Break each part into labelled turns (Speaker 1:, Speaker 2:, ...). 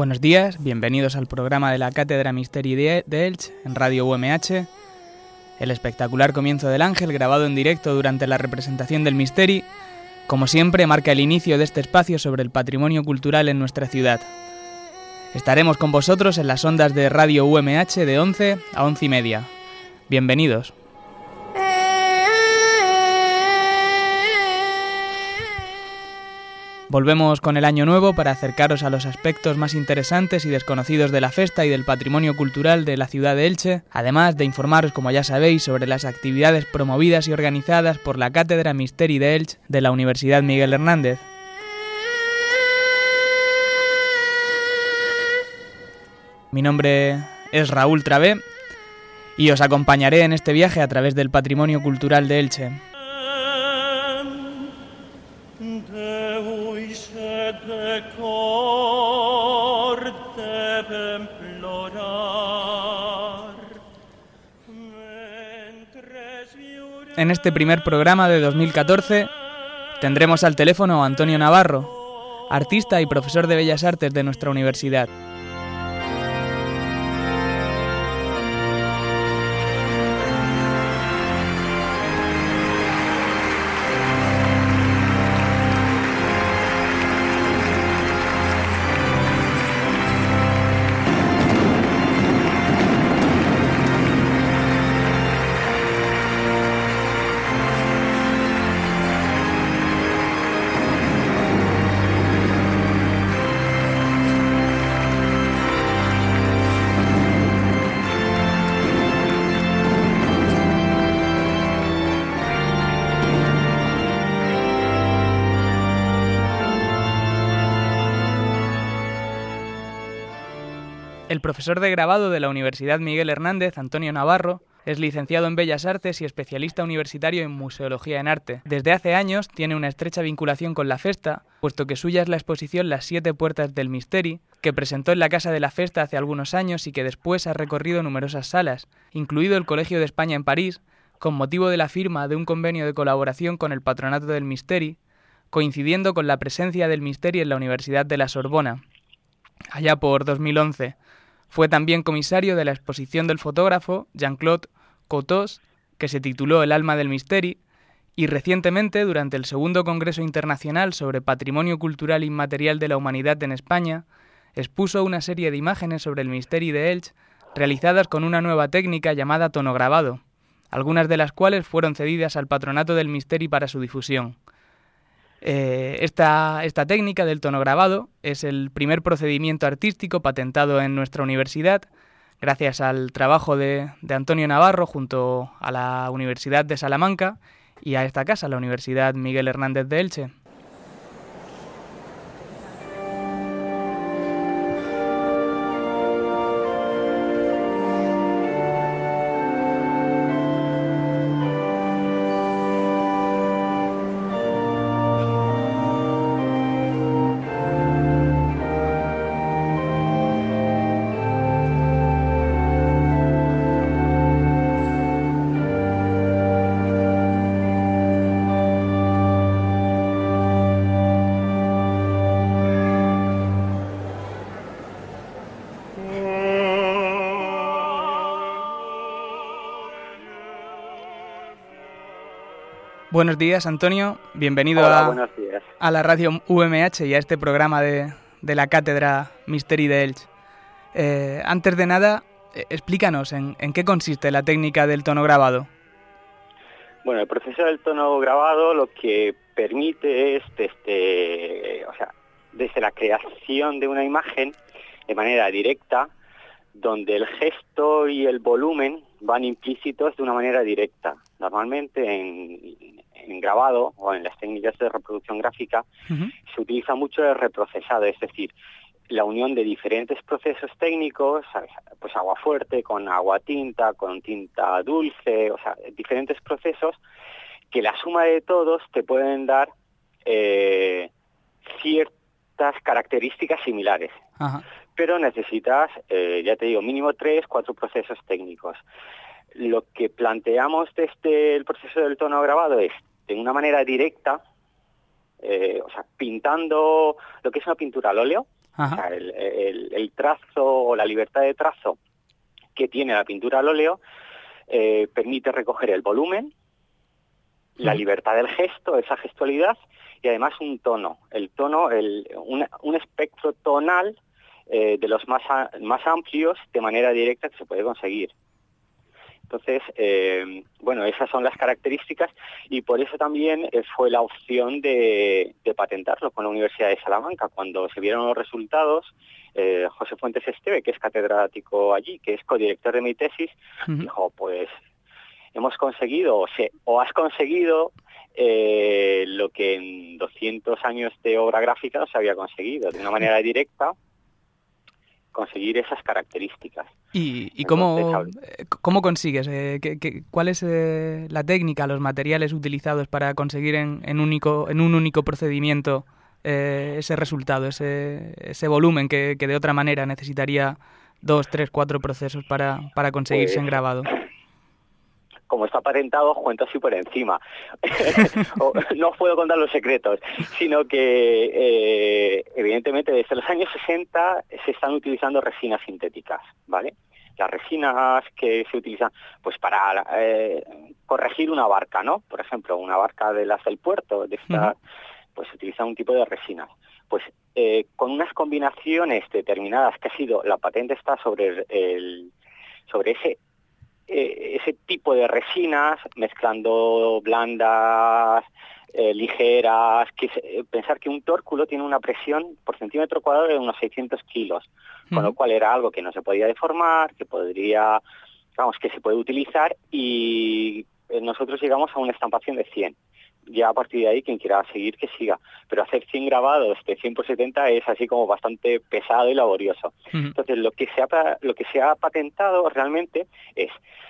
Speaker 1: Buenos días, bienvenidos al programa de la Cátedra Misteri de Elche en Radio UMH. El espectacular comienzo del Ángel, grabado en directo durante la representación del Misteri, como siempre marca el inicio de este espacio sobre el patrimonio cultural en nuestra ciudad. Estaremos con vosotros en las ondas de Radio UMH de 11 a 11:30. Bienvenidos. Volvemos con el año nuevo para acercaros a los aspectos más interesantes y desconocidos de la festa y del patrimonio cultural de la ciudad de Elche, además de informaros, como ya sabéis, sobre las actividades promovidas y organizadas por la Cátedra Misteri de Elche de la Universidad Miguel Hernández. Mi nombre es Raúl Travé y os acompañaré en este viaje a través del patrimonio cultural de Elche. En este primer programa de 2014 tendremos al teléfono a Antonio Navarro, artista y profesor de Bellas Artes de nuestra universidad. El profesor de grabado de la Universidad Miguel Hernández, Antonio Navarro, es licenciado en Bellas Artes y especialista universitario en Museología en Arte. Desde hace años tiene una estrecha vinculación con la festa, puesto que suya es la exposición Las 7 puertas del Misteri, que presentó en la Casa de la Festa hace algunos años y que después ha recorrido numerosas salas, incluido el Colegio de España en París, con motivo de la firma de un convenio de colaboración con el Patronato del Misteri, coincidiendo con la presencia del Misteri en la Universidad de la Sorbona, allá por 2011. Fue también comisario de la exposición del fotógrafo Jean-Claude Cotos, que se tituló El alma del Misteri, y recientemente, durante el segundo Congreso Internacional sobre Patrimonio Cultural Inmaterial de la Humanidad en España, expuso una serie de imágenes sobre el Misteri de Elche, realizadas con una nueva técnica llamada tonograbado, algunas de las cuales fueron cedidas al Patronato del Misteri para su difusión. Esta técnica del tonograbado es el primer procedimiento artístico patentado en nuestra universidad, gracias al trabajo de Antonio Navarro junto a la Universidad de Salamanca y a esta casa, la Universidad Miguel Hernández de Elche. Buenos días, Antonio. Bienvenido a la Radio UMH y a este programa de la Cátedra Misteri de Elche. Antes de nada, explícanos en qué consiste la técnica del tonograbado.
Speaker 2: Bueno, el proceso del tonograbado lo que permite es, desde la creación de una imagen de manera directa, donde el gesto y el volumen van implícitos de una manera directa. Normalmente en grabado o en las técnicas de reproducción gráfica se utiliza mucho el reprocesado, es decir, la unión de diferentes procesos técnicos, pues agua fuerte con agua tinta, con tinta dulce, o sea, diferentes procesos que la suma de todos te pueden dar ciertas características similares. Ajá. Pero necesitas, ya te digo, mínimo 3-4 procesos técnicos. Lo que planteamos desde el proceso del tonograbado es, de una manera directa, pintando lo que es una pintura al óleo, O sea, el trazo o la libertad de trazo que tiene la pintura al óleo permite recoger el volumen, la libertad del gesto, esa gestualidad, y además un tono. El tono, un espectro tonal de los más amplios de manera directa que se puede conseguir. Entonces, bueno, esas son las características y por eso también fue la opción de patentarlo con la Universidad de Salamanca. Cuando se vieron los resultados, José Fuentes Esteve, que es catedrático allí, que es codirector de mi tesis, dijo, pues hemos conseguido, o has conseguido lo que en 200 años de obra gráfica no se había conseguido, de una manera directa, conseguir esas características.
Speaker 1: ¿Y cómo consigues? ¿Cuál es la técnica, los materiales utilizados para conseguir en un único procedimiento ese resultado, ese volumen que de otra manera necesitaría 2, 3, 4 procesos para conseguirse en grabado?
Speaker 2: Como está patentado, cuento así por encima. No os puedo contar los secretos, sino que evidentemente desde los años 60 se están utilizando resinas sintéticas, ¿vale? Las resinas que se utilizan pues para corregir una barca, ¿no? Por ejemplo, una barca de las del puerto, pues se utiliza un tipo de resinas. Pues con unas combinaciones determinadas que ha sido, la patente está sobre ese tipo de resinas, mezclando blandas, ligeras, pensar que un tórculo tiene una presión por centímetro cuadrado de unos 600 kilos, con lo cual era algo que no se podía deformar, que se puede utilizar, y nosotros llegamos a una estampación de 100. Ya a partir de ahí, quien quiera seguir, que siga. Pero hacer 100 grabados de 100 por 70 es así como bastante pesado y laborioso. Entonces, lo que se ha patentado realmente es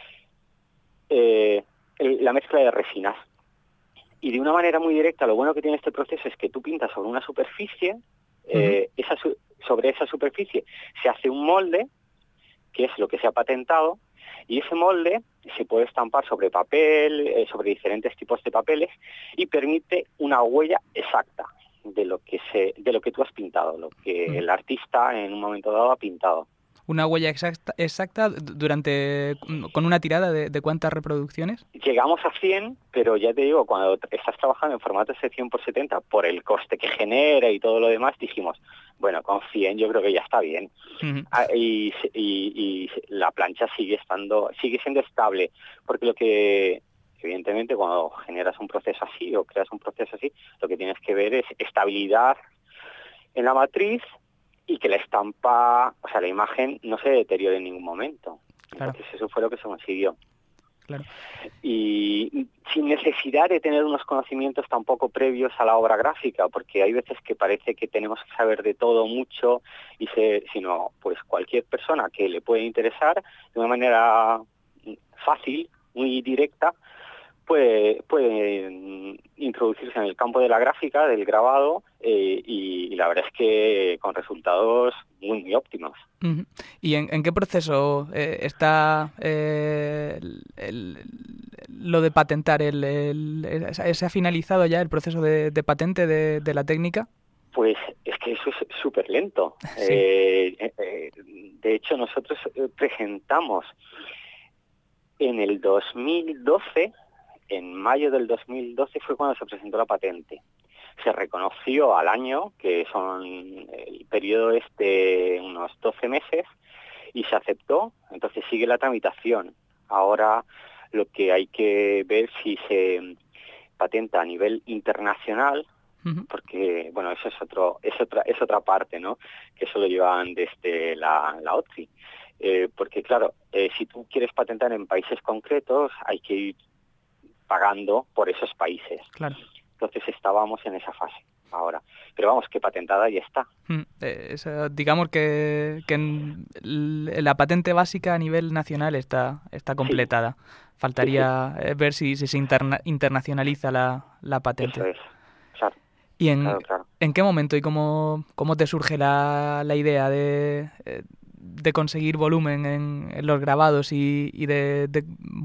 Speaker 2: la mezcla de resinas. Y de una manera muy directa, lo bueno que tiene este proceso es que tú pintas sobre una superficie, sobre esa superficie se hace un molde, que es lo que se ha patentado, y ese molde se puede estampar sobre papel, sobre diferentes tipos de papeles, y permite una huella exacta de lo que tú has pintado, lo que el artista en un momento dado ha pintado.
Speaker 1: ¿Una huella exacta con una tirada de cuántas reproducciones?
Speaker 2: Llegamos a 100, pero ya te digo, cuando estás trabajando en formatos de 100 por 70, por el coste que genera y todo lo demás, dijimos, bueno, con 100 yo creo que ya está bien. Y la plancha sigue siendo estable, porque evidentemente, cuando generas un proceso así o creas un proceso así, lo que tienes que ver es estabilidad en la matriz, y que la estampa, o sea, la imagen no se deteriore en ningún momento.
Speaker 1: Claro.
Speaker 2: Entonces eso fue lo que se consiguió.
Speaker 1: Claro.
Speaker 2: Y sin necesidad de tener unos conocimientos tampoco previos a la obra gráfica, porque hay veces que parece que tenemos que saber de todo mucho, sino pues cualquier persona que le puede interesar de una manera fácil, muy directa, puede introducirse en el campo de la gráfica, del grabado, y la verdad es que con resultados muy, muy óptimos.
Speaker 1: ¿Y en qué proceso está lo de patentar? ¿Se ha finalizado ya el proceso de patente de la técnica?
Speaker 2: Pues es que eso es súper lento.
Speaker 1: Sí.
Speaker 2: De hecho, nosotros presentamos en el 2012... En mayo del 2012 fue cuando se presentó la patente. Se reconoció al año, que son el periodo unos 12 meses, y se aceptó. Entonces sigue la tramitación. Ahora lo que hay que ver si se patenta a nivel internacional, porque bueno, eso es otra parte, ¿no? Que eso lo llevan desde la OTCI. Porque claro, si tú quieres patentar en países concretos, hay que ir pagando por esos países.
Speaker 1: Claro.
Speaker 2: Entonces estábamos en esa fase ahora. Pero vamos, que patentada ya está.
Speaker 1: Digamos que la patente básica a nivel nacional está completada. Sí. Faltaría ver si se internacionaliza la patente.
Speaker 2: Eso es, claro.
Speaker 1: ¿Y
Speaker 2: claro.
Speaker 1: en qué momento y cómo te surge la idea de conseguir volumen en los grabados y de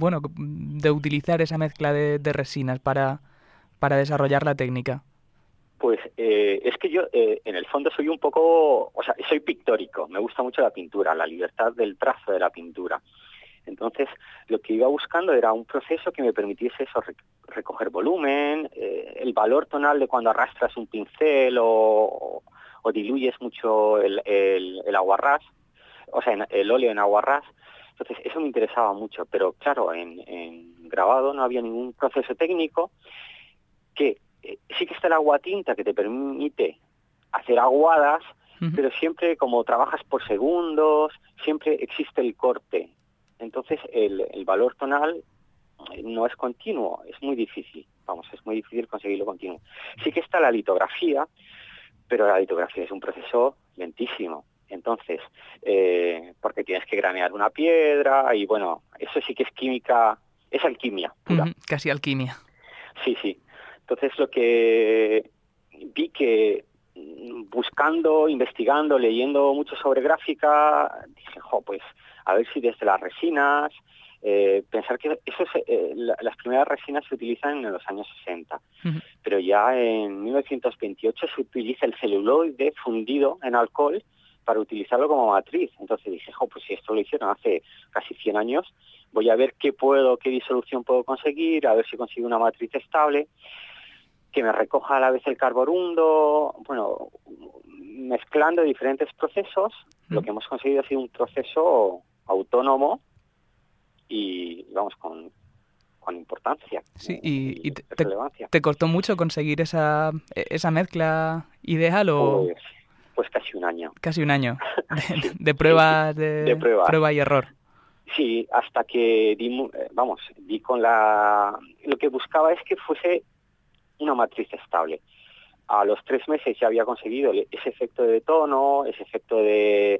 Speaker 1: utilizar esa mezcla de resinas para desarrollar la técnica?
Speaker 2: Pues es que yo en el fondo soy un poco, o sea, soy pictórico, me gusta mucho la pintura, la libertad del trazo de la pintura. Entonces, lo que iba buscando era un proceso que me permitiese eso, recoger volumen, el valor tonal de cuando arrastras un pincel o diluyes mucho el aguarrás, o sea, el óleo en aguarrás. Entonces, eso me interesaba mucho, pero claro, en grabado no había ningún proceso técnico que sí que está el aguatinta que te permite hacer aguadas, pero siempre como trabajas por segundos, siempre existe el corte. Entonces el valor tonal no es continuo, es muy difícil, es muy difícil conseguirlo continuo. Sí que está la litografía, pero la litografía es un proceso lentísimo. Entonces, porque tienes que granear una piedra y bueno, eso sí que es química, es alquimia pura.
Speaker 1: Casi alquimia.
Speaker 2: Sí. Entonces lo que vi que buscando, investigando, leyendo mucho sobre gráfica, dije, pues a ver si desde las resinas, pensar que las primeras resinas se utilizan en los años 60, pero ya en 1928 se utiliza el celuloide fundido en alcohol para utilizarlo como matriz. Entonces dije, pues si esto lo hicieron hace casi 100 años, voy a ver qué disolución puedo conseguir, a ver si consigo una matriz estable, que me recoja a la vez el carborundo, bueno, mezclando diferentes procesos, lo que hemos conseguido ha sido un proceso autónomo y vamos, con importancia.
Speaker 1: Sí, y relevancia. ¿Te costó mucho conseguir esa mezcla ideal o...?
Speaker 2: Pues casi un año.
Speaker 1: Casi un año de pruebas, de prueba y error.
Speaker 2: Sí, hasta que di con lo que buscaba es que fuese una matriz estable. A los 3 meses ya había conseguido ese efecto de tono, ese efecto de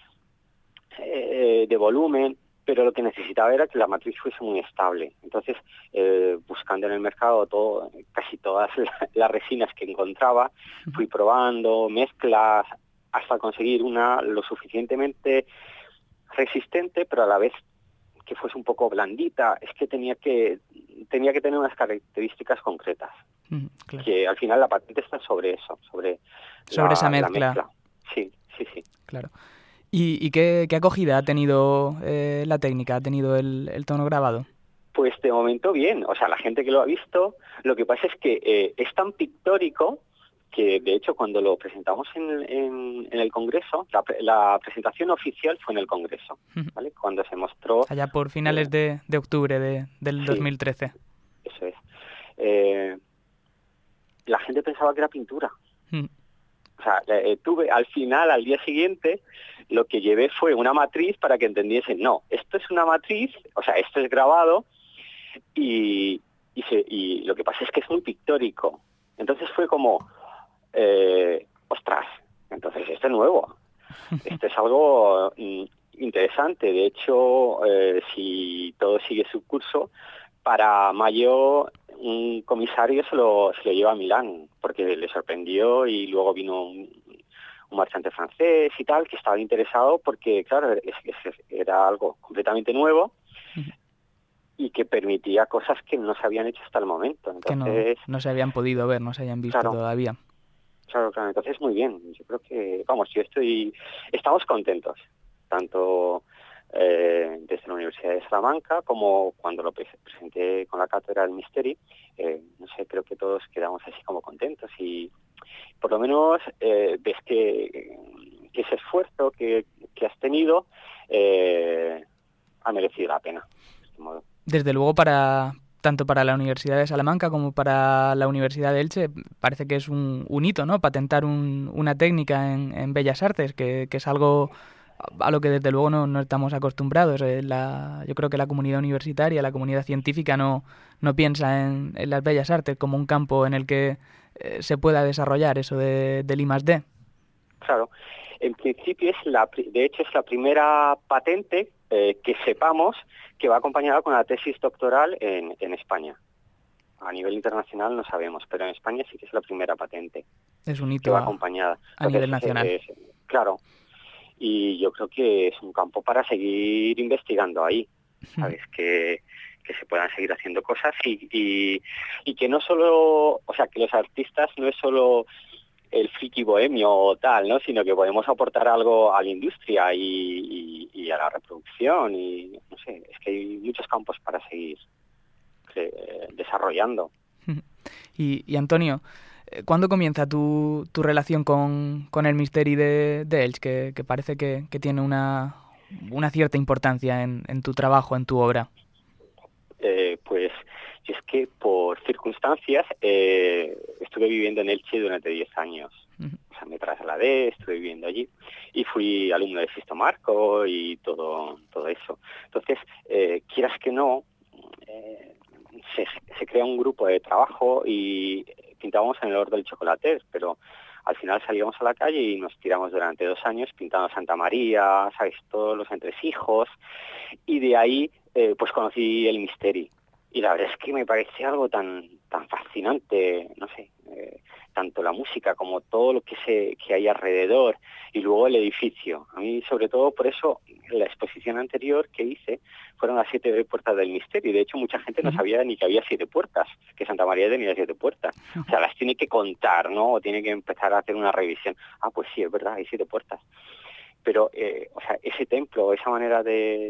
Speaker 2: volumen, pero lo que necesitaba era que la matriz fuese muy estable. Entonces, buscando en el mercado casi todas las resinas que encontraba, fui probando mezclas hasta conseguir una lo suficientemente resistente, pero a la vez que fuese un poco blandita. Es que tenía que tener unas características concretas.
Speaker 1: Claro.
Speaker 2: Que al final la patente está sobre eso, sobre
Speaker 1: esa mezcla.
Speaker 2: La mezcla. Sí.
Speaker 1: Claro. ¿Y qué acogida ha tenido la técnica, ha tenido el tono grabado?
Speaker 2: Pues de momento bien, o sea, la gente que lo ha visto, lo que pasa es que es tan pictórico que de hecho cuando lo presentamos en el Congreso, la presentación oficial fue en el Congreso, ¿vale? Cuando se mostró...
Speaker 1: Allá por finales de octubre del 2013.
Speaker 2: Eso es. La gente pensaba que era pintura. O sea, al final, al día siguiente, lo que llevé fue una matriz para que entendiesen, no, esto es una matriz, o sea, esto es grabado y lo que pasa es que es muy pictórico. Entonces fue como, ostras, entonces esto es nuevo, esto es algo interesante. De hecho, si todo sigue su curso, para mayo un comisario se lo lleva a Milán, porque le sorprendió y luego vino un marchante francés y tal, que estaba interesado porque, claro, era algo completamente nuevo y que permitía cosas que no se habían hecho hasta el momento. Entonces,
Speaker 1: que no se habían podido ver, no se hayan visto todavía.
Speaker 2: Claro, entonces muy bien. Yo creo que, estamos contentos, tanto desde la Universidad de Salamanca como cuando lo presenté con la cátedra del Misteri. No sé, creo que todos quedamos así como contentos y por lo menos ves que ese esfuerzo que has tenido ha merecido la pena, de este modo.
Speaker 1: Desde luego, tanto para la Universidad de Salamanca como para la Universidad de Elche, parece que es un hito, ¿no? Patentar una técnica en Bellas Artes, que es algo a lo que desde luego no estamos acostumbrados. Yo creo que la comunidad universitaria, la comunidad científica no piensa en las Bellas Artes como un campo en el que se pueda desarrollar eso del I+D.
Speaker 2: Claro, en principio de hecho es la primera patente que sepamos que va acompañada con la tesis doctoral en España. A nivel internacional no sabemos, pero en España sí que es la primera patente.
Speaker 1: Es un hito
Speaker 2: que va acompañada.
Speaker 1: A nivel nacional.
Speaker 2: Claro. Y yo creo que es un campo para seguir investigando ahí. Sabes que que se puedan seguir haciendo cosas y que no solo, o sea, que los artistas no es solo el friki bohemio o tal, ¿no? Sino que podemos aportar algo a la industria y a la reproducción y, no sé, es que hay muchos campos para seguir desarrollando.
Speaker 1: Y Antonio, ¿cuándo comienza tu relación con el Misteri de Elx, que parece que tiene una cierta importancia en tu trabajo, en tu obra?
Speaker 2: Pues es que por circunstancias estuve viviendo en Elche durante 10 años. O sea, me trasladé, estuve viviendo allí y fui alumno de Sisto Marco y todo eso. Entonces, quieras que no, se crea un grupo de trabajo y pintábamos en el Hort del Chocolate, pero al final salíamos a la calle y nos tiramos durante 2 años pintando Santa María, ¿sabes? Todos los entresijos, y de ahí pues conocí el Misteri. Y la verdad es que me parece algo tan fascinante, no sé, tanto la música como todo lo que hay alrededor y luego el edificio. A mí, sobre todo, por eso, la exposición anterior que hice fueron las 7 puertas del Misteri. De hecho, mucha gente no sabía ni que había 7 puertas, que Santa María tenía 7 puertas. O sea, las tiene que contar, ¿no? O tiene que empezar a hacer una revisión. Ah, pues sí, es verdad, hay 7 puertas. Pero, o sea, ese templo, esa manera de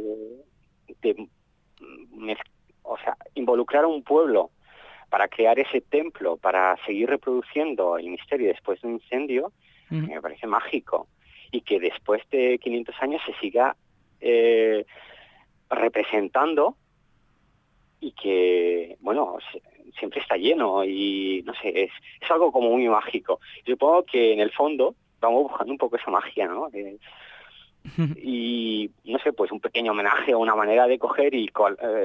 Speaker 2: involucrar a un pueblo para crear ese templo, para seguir reproduciendo el Misteri después de un incendio, me parece mágico. Y que después de 500 años se siga representando y que, bueno, siempre está lleno y, no sé, es algo como muy mágico. Yo supongo que en el fondo vamos buscando un poco esa magia, ¿no? Y, no sé, pues un pequeño homenaje o una manera de coger y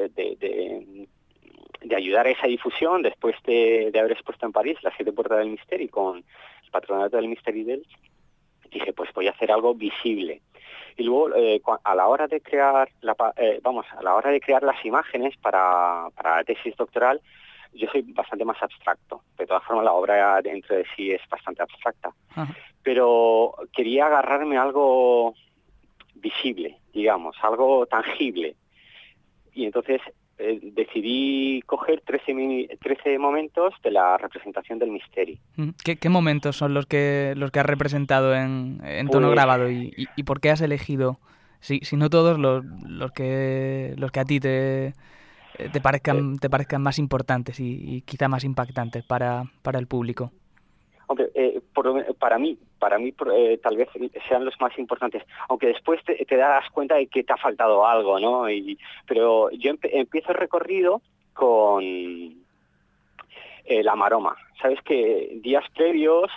Speaker 2: de ayudar a esa difusión después de haber expuesto en París las 7 puertas del Misteri con el patronato del Misteri d'Elx. Dije, pues voy a hacer algo visible. Y luego, a la hora de crear las imágenes para la tesis doctoral, yo soy bastante más abstracto. De todas formas, la obra dentro de sí es bastante abstracta. Ajá. Pero quería agarrarme a algo visible, digamos, algo tangible. Y entonces decidí coger 13 momentos de la representación del Misteri.
Speaker 1: ¿Qué momentos son los que has representado en tono grabado y por qué has elegido, si no todos, los que a ti te parezcan más importantes y quizá más impactantes para el público?
Speaker 2: Hombre, para mí tal vez sean los más importantes, aunque después te das cuenta de que te ha faltado algo, ¿no? Pero yo empiezo el recorrido con la maroma. Sabes que días previos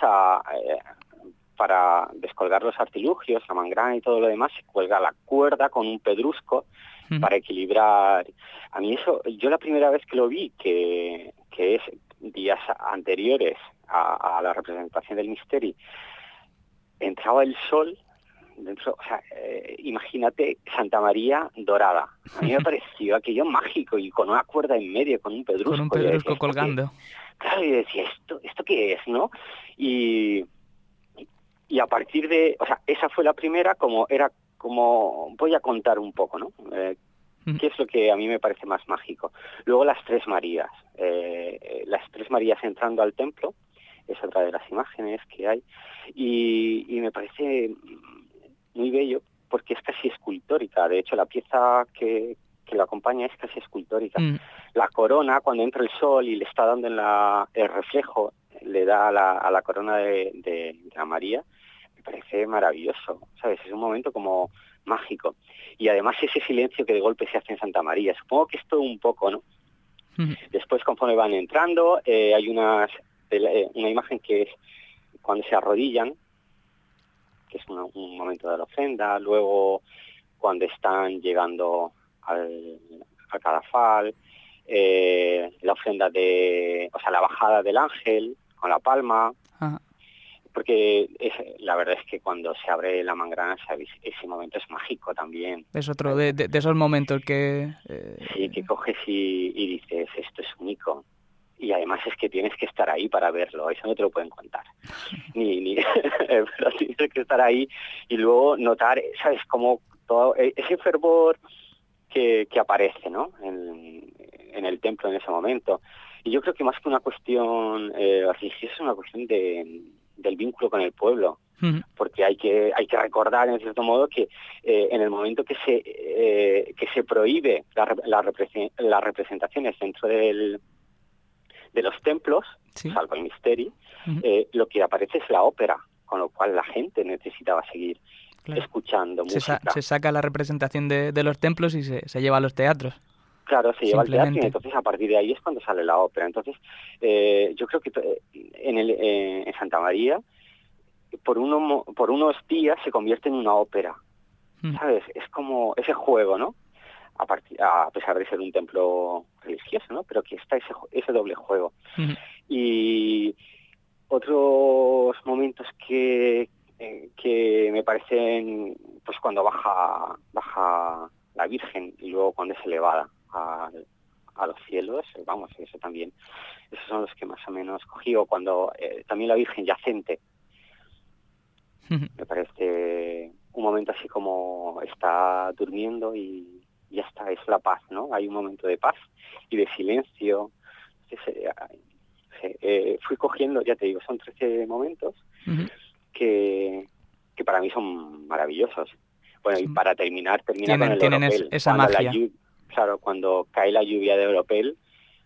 Speaker 2: para descolgar los artilugios, la mangrana y todo lo demás, se cuelga la cuerda con un pedrusco para equilibrar. A mí eso, yo la primera vez que lo vi, que es días anteriores a la representación del Misteri, entraba el sol dentro, o sea, imagínate Santa María dorada. A mí me pareció aquello mágico y con una cuerda en medio, con un pedrusco.
Speaker 1: Con un pedrusco colgando.
Speaker 2: Claro, y decía, ¿esto qué es, no? Y a partir de, o sea, esa fue la primera, como voy a contar un poco, ¿no? ¿Qué es lo que a mí me parece más mágico? Luego las 3 Marías. Las 3 Marías entrando al templo, es otra de las imágenes que hay, y me parece muy bello porque es casi escultórica. De hecho, la pieza que lo acompaña es casi escultórica. La corona, cuando entra el sol y le está dando el reflejo, le da a la corona de la María, me parece maravilloso, ¿sabes? Es un momento como mágico. Y además ese silencio que de golpe se hace en Santa María. Supongo que es todo un poco, ¿no? Después, conforme van entrando, hay una imagen que es cuando se arrodillan, que es un momento de la ofrenda. Luego, cuando están llegando al cadafal, la ofrenda la bajada del ángel con la palma. Ajá. Porque la verdad es que cuando se abre la mangrana, ¿sabes? Ese momento es mágico también.
Speaker 1: Es otro de esos momentos que...
Speaker 2: Sí, que coges y dices, esto es único. Y además es que tienes que estar ahí para verlo, eso no te lo pueden contar. Pero tienes que estar ahí y luego notar, ¿sabes? Como todo ese fervor que aparece, ¿no? en el templo en ese momento. Y yo creo que más que una cuestión religiosa, es una cuestión del vínculo con el pueblo, porque hay que recordar en cierto modo que en el momento que se prohíbe las representaciones dentro de los templos,
Speaker 1: Sí.
Speaker 2: salvo el Misteri, lo que aparece es la ópera, con lo cual la gente necesitaba seguir escuchando música.
Speaker 1: Se saca la representación de los templos y se lleva a los teatros.
Speaker 2: Claro, se lleva al teatro y entonces a partir de ahí es cuando sale la ópera. Entonces, yo creo que en Santa María, por unos días se convierte en una ópera, ¿sabes? Es como ese juego, ¿no? A pesar de ser un templo religioso, ¿no? Pero que está ese doble juego. Y otros momentos que me parecen, pues cuando baja la Virgen y luego cuando es elevada a los cielos, vamos, eso también, esos son los que más o menos cogí, o cuando también la Virgen yacente, me parece un momento así como está durmiendo y ya está, es la paz, ¿no? Hay un momento de paz y de silencio. Fui cogiendo, ya te digo, son 13 momentos que para mí son maravillosos. Bueno, y para termina con el Oropel.
Speaker 1: Esa magia.
Speaker 2: Claro, cuando cae la lluvia de Oropel,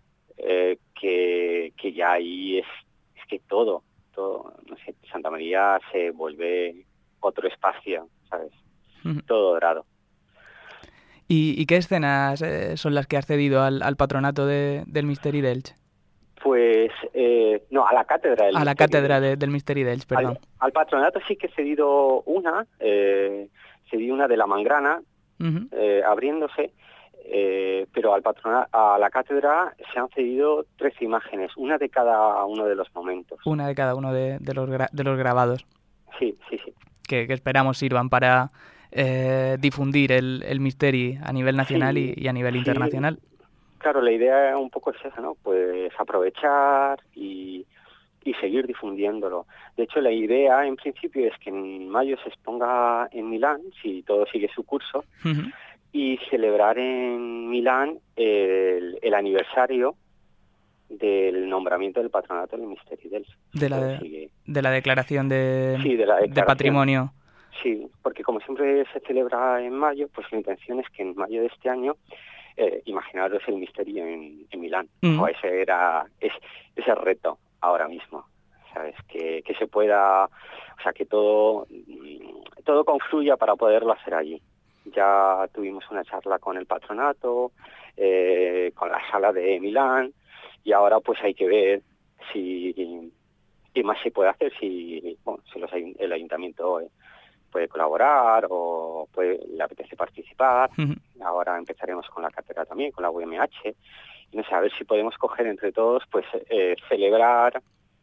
Speaker 2: que ya ahí es que todo, no sé, Santa María se vuelve otro espacio, ¿sabes? Todo dorado.
Speaker 1: ¿Y qué escenas son las que has cedido al patronato del Misteri d'Elx?
Speaker 2: Pues, no, a la cátedra del
Speaker 1: Misteri. A la cátedra del Misteri d'Elx, perdón.
Speaker 2: Al patronato sí que he cedido cedí una de la Mangrana, abriéndose, pero a la cátedra se han cedido 13 imágenes, una de cada uno de los momentos.
Speaker 1: Una de cada uno de los grabados.
Speaker 2: Sí.
Speaker 1: Que esperamos sirvan para difundir el Misteri a nivel nacional y a nivel internacional.
Speaker 2: Claro, la idea un poco es esa, ¿no? Pues aprovechar y seguir difundiéndolo. De hecho, la idea en principio es que en mayo se exponga en Milán, si todo sigue su curso, y celebrar en Milán el aniversario del nombramiento del patronato del Misteri d'Elx.
Speaker 1: De la declaración de patrimonio.
Speaker 2: Sí, porque como siempre se celebra en mayo, pues la intención es que en mayo de este año imaginaros el Misteri en Milán. Ese es el reto ahora mismo, ¿sabes? Que se pueda, o sea, que todo confluya para poderlo hacer allí. Ya tuvimos una charla con el patronato, con la sala de Milán, y ahora pues hay que ver qué más se puede hacer, si el ayuntamiento puede colaborar o le apetece participar. Ahora empezaremos con la cátedra también, con la UMH, y no sé, a ver si podemos coger entre todos, pues celebrar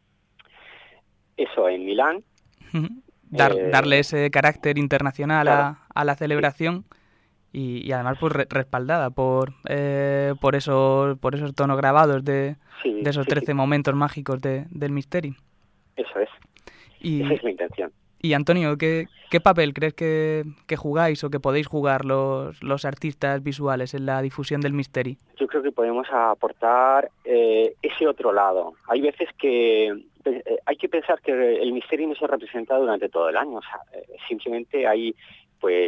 Speaker 2: eso en Milán.
Speaker 1: Darle ese carácter internacional, claro, a la celebración, y además pues respaldada por esos tonos grabados de esos 13 momentos mágicos del Misteri.
Speaker 2: Eso es. Esa es mi intención.
Speaker 1: Y Antonio, ¿qué papel crees que jugáis o que podéis jugar los artistas visuales en la difusión del Misteri?
Speaker 2: Yo creo que podemos aportar ese otro lado. Hay veces que hay que pensar que el Misteri no se representa durante todo el año. O sea, simplemente hay pues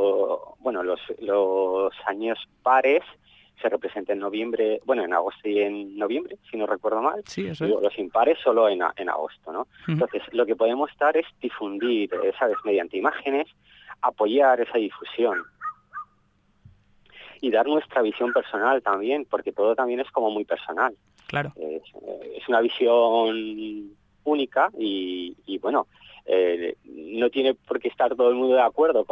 Speaker 2: los años pares se representa en noviembre, en agosto y en noviembre, si no recuerdo mal.
Speaker 1: Sí, eso es.
Speaker 2: Los impares solo en agosto, ¿no? Entonces, lo que podemos dar es difundir, ¿sabes? Mediante imágenes, apoyar esa difusión. Y dar nuestra visión personal también, porque todo también es como muy personal.
Speaker 1: Claro.
Speaker 2: Es una visión única y no tiene por qué estar todo el mundo de acuerdo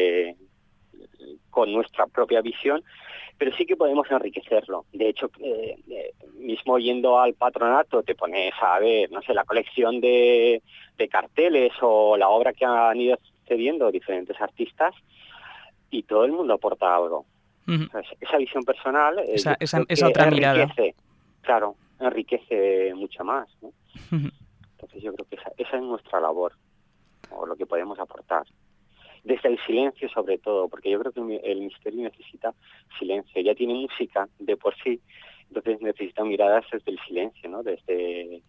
Speaker 2: con nuestra propia visión, pero sí que podemos enriquecerlo. De hecho, mismo yendo al patronato te pones a ver, no sé, la colección de carteles o la obra que han ido cediendo diferentes artistas, y todo el mundo aporta algo. Esa visión personal
Speaker 1: esa otra mirada,
Speaker 2: claro, enriquece mucho más, ¿no? Entonces yo creo que esa es nuestra labor, o lo que podemos aportar. desde el silencio sobre todo, porque yo creo que el misterio necesita silencio. Ya tiene música de por sí, entonces necesita miradas desde el silencio, ¿no? Desde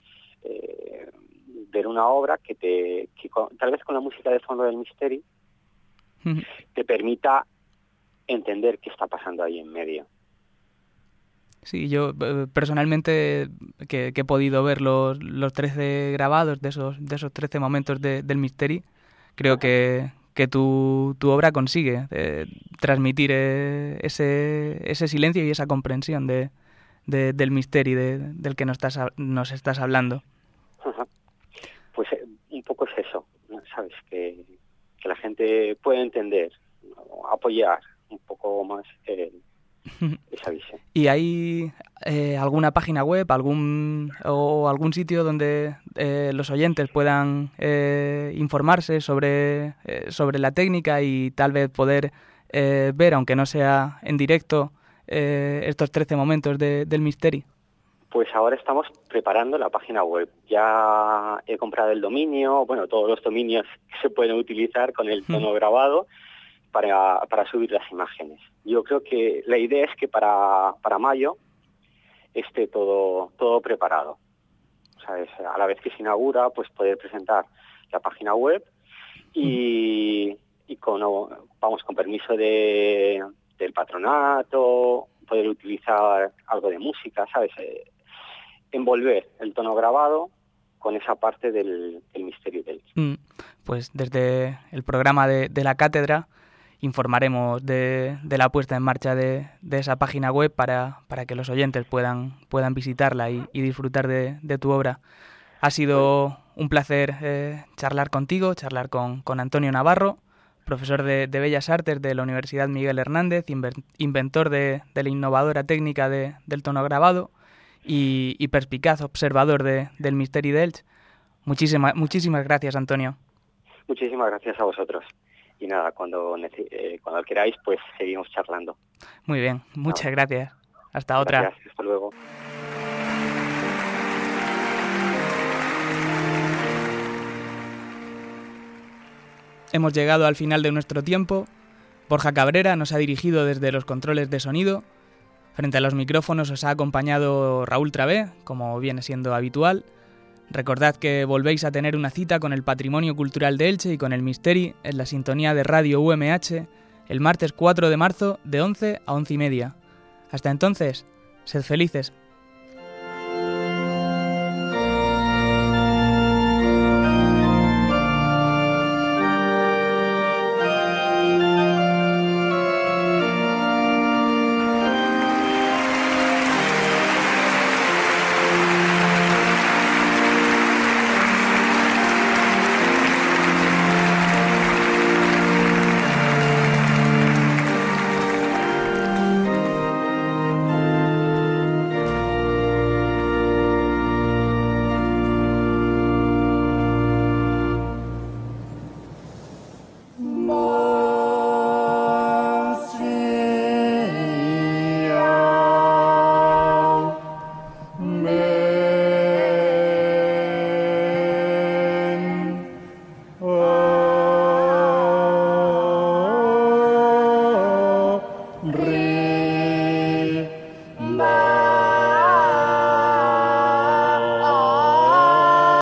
Speaker 2: ver una obra que tal vez con la música de fondo del misterio te permita entender qué está pasando ahí en medio.
Speaker 1: Sí, yo personalmente que he podido ver los 13 grabados de esos 13 momentos del misterio, creo que tu obra consigue transmitir ese silencio y esa comprensión del misterio del que nos estás hablando.
Speaker 2: Pues un poco es eso, ¿no? ¿Sabes? Que la gente puede entender, ¿no? Apoyar un poco más esa visión.
Speaker 1: ¿Y hay alguna página web, algún sitio donde los oyentes puedan informarse sobre la técnica y tal vez poder ver, aunque no sea en directo, estos 13 momentos del misterio?
Speaker 2: Pues ahora estamos preparando la página web. Ya he comprado el dominio, todos los dominios que se pueden utilizar con el tono grabado para subir las imágenes. Yo creo que la idea es que para mayo esté todo preparado. ¿Sabes? A la vez que se inaugura, pues poder presentar la página web y con permiso del patronato, poder utilizar algo de música, ¿sabes? Envolver el tono grabado con esa parte del misterio del...
Speaker 1: Pues desde el programa de la cátedra informaremos de la puesta en marcha de esa página web para que los oyentes puedan visitarla y disfrutar de tu obra. Ha sido un placer charlar contigo, charlar con Antonio Navarro, profesor de Bellas Artes de la Universidad Miguel Hernández, inventor de la innovadora técnica del tono grabado y perspicaz observador del misterio de Elche. Muchísimas gracias, Antonio.
Speaker 2: Muchísimas gracias a vosotros. Y nada, cuando queráis, pues seguimos charlando.
Speaker 1: Muy bien, muchas gracias. Hasta otra.
Speaker 2: Gracias, hasta luego.
Speaker 1: Hemos llegado al final de nuestro tiempo. Borja Cabrera nos ha dirigido desde los controles de sonido. Frente a los micrófonos os ha acompañado Raúl Travé, como viene siendo habitual. Recordad que volvéis a tener una cita con el patrimonio cultural de Elche y con el Misteri en la sintonía de Radio UMH el martes 4 de marzo de 11 a 11:30. Hasta entonces, sed felices.